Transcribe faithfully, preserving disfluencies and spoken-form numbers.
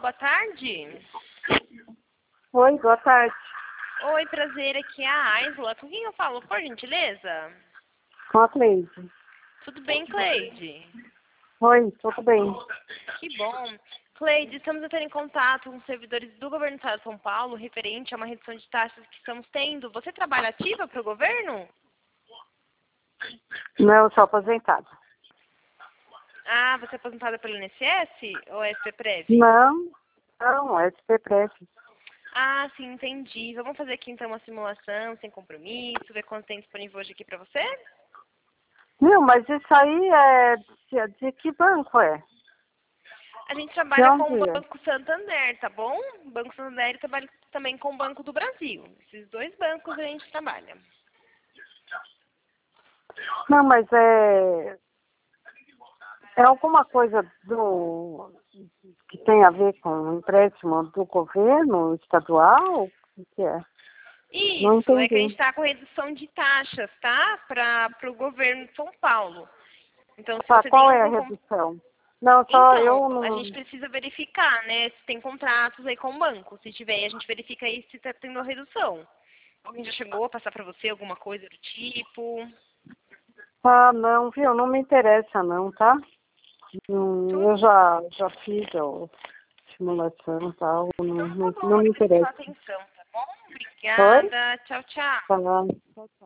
boa tarde. Oi, boa tarde. Oi, prazer, aqui é a Aisla. Com quem eu falo, por gentileza? Com a Cleide. Tudo bem, Cleide? Oi, tudo bem. Que bom. Cleide, estamos entrando em contato com os servidores do governo do estado de São Paulo referente a uma redução de taxas que estamos tendo. Você trabalha ativa para o governo? Não, eu sou aposentada. Ah, você é aposentada pelo I N S S ou S P Prev? Não, não, é S P Prev. Ah, sim, entendi. Vamos fazer aqui então uma simulação sem compromisso, ver quanto tem disponível hoje aqui para você? Não, mas isso aí é de, de que banco é? A gente De trabalha com o onde é? Banco Santander, tá bom? O Banco Santander trabalha também com o Banco do Brasil. Esses dois bancos a gente trabalha. Não, mas é, é alguma coisa do que tem a ver com o empréstimo do governo estadual? O que que é? Não Isso, é que a gente entendi. está com redução de taxas, tá? Para o governo de São Paulo. Então, se Tá, você tem qual é a algum... com- redução? Não, só Então, eu a não. gente precisa verificar, né? Se tem contratos aí com o banco. Se tiver, a gente verifica aí se está tendo a redução. Alguém já chegou a passar para você alguma coisa do tipo? Ah, não, viu? Não me interessa não, tá? Hum, eu Tudo. já, já fiz a simulação e tal, não, Então tá não, bom, não me agradeço a sua interessa. atenção, tá bom? Oi? Obrigada. Tchau, tchau. Tá.